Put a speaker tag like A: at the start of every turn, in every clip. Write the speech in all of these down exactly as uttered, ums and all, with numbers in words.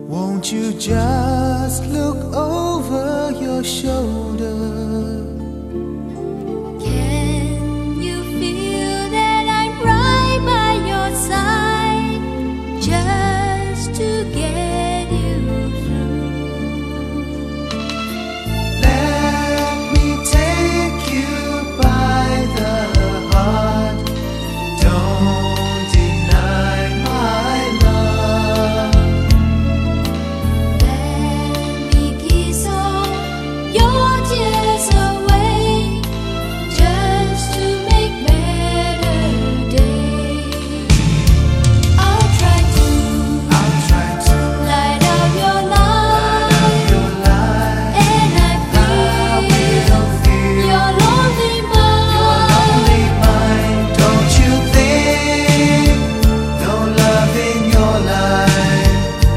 A: Won't you just look over your shoulder?
B: Can you feel that I'm right by your side, just to get you through?
A: Let me take you by the heart. Don't deny my love.
B: Let me kiss all your tears away, just to make better days. I'll try to
A: I'll try to
B: light up your
A: light
B: life,
A: up your life.
B: and I
A: I will
B: feel
A: feel
B: your lonely
A: lonely
B: mind.
A: mind. Don't you think no love in your life?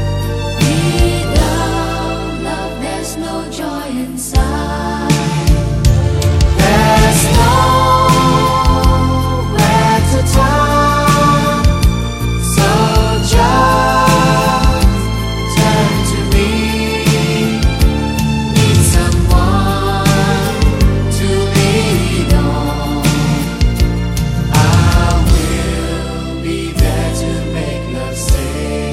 B: Without love, there's no joy inside.
A: There's nowhere to turn, so just turn to me. Need someone to lean on. I will be there to make love stay.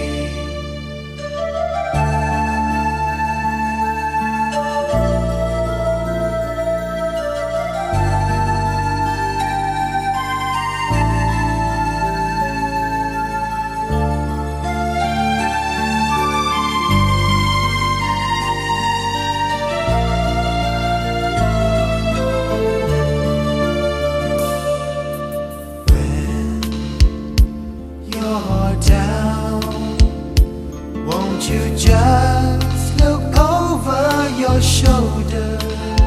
A: You're down. Won't you just look over your shoulder?